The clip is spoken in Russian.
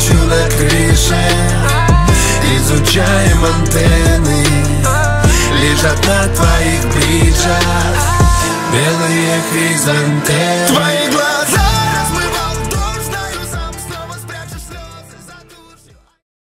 ночью на крыше изучаем антенны, лежат на твоих бриджах белые хризантемы. Твои глаза